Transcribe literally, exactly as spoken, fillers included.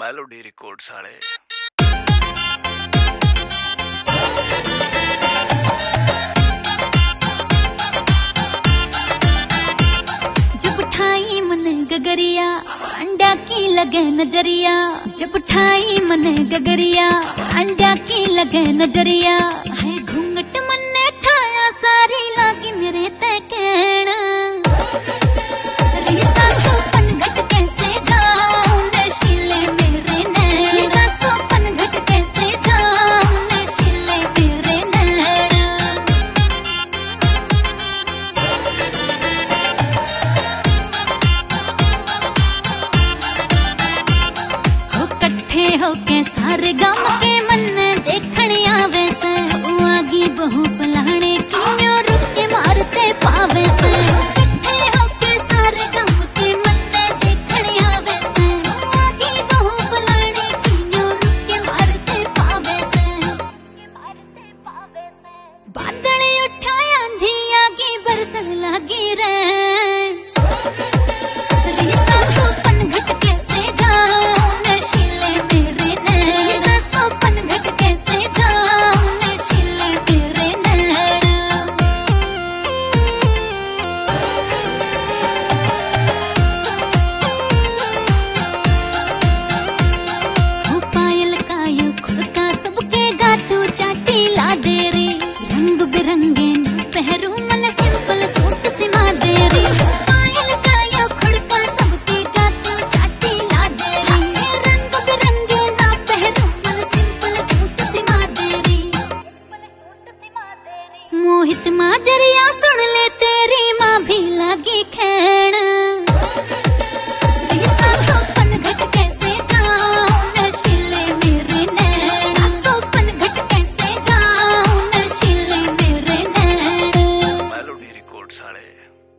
Melody records वाले। जब ठाई मन गगरिया अंडा की लगे नजरिया, जब ठाई मन गगरिया अंडा की लगे नजरिया, है घूंघट मन ने ठाया सारी लागी मेरे ते कहना। होके सारे गांव के मन देखने आवे से, आगी बहु फलाने क्यों रुक के मारते पावे से। इकट्ठे होके सारे गांव के मन देखने आवे से, आगी बहु फलाने क्यों रुक के मारते पावे से, मारते पावे से। बादल उठाया आंधी आगी बरसन लगी रे, रंग बिरंगे पहरू मन सिंपल सूट सिमा दे री। पायल का यो खुड़का सबके गातों चाटी ला दे री, रंग बिरंगे ना पहरू मन सिंपल सूट सिमा दे री, मोहित माजरिया सुन ले तेरी माँ भी लगी खेण। मेलोडी रिकॉर्ड्स वाले।